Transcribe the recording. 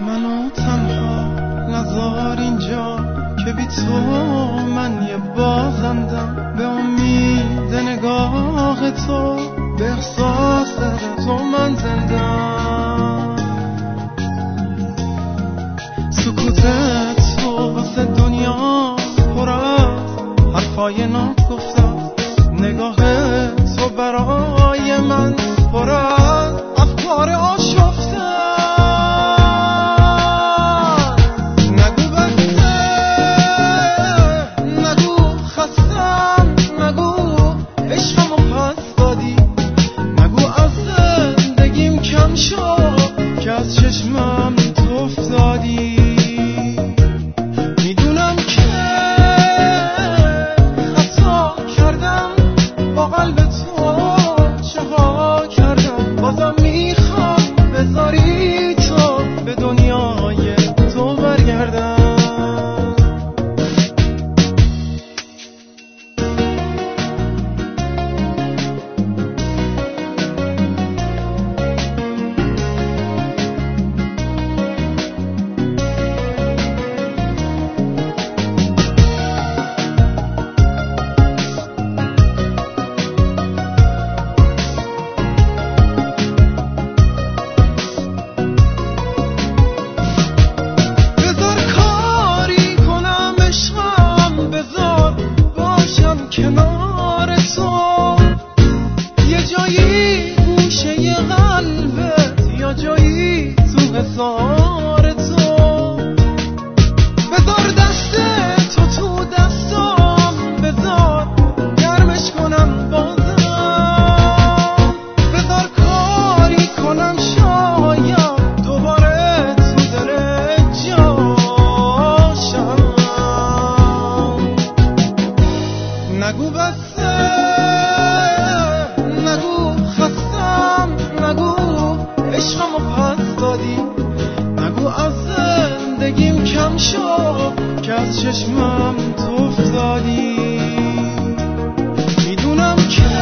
منو تنها نذار اینجا که بی تو من یه بازندم، به امید نگاه تو، به احساس تو من زندم. سکوتت تو واسه دنیا پر از حرفای ناگفتم، نگاه تو برای من پر از افکار آشفته. کنار تو یه جایی گوشه قلبت، یا جایی تو حصار تو، بذار دست تو دستام، بذار گرمش کنم بازم، بذار کاری کنم شاید دوباره تو دلت جاشم. نگو بسه، نگو خستم، نگو عشقمو پس دادی، نگو از زندگیم کم شد که از چشمم تو افتادی. میدونم که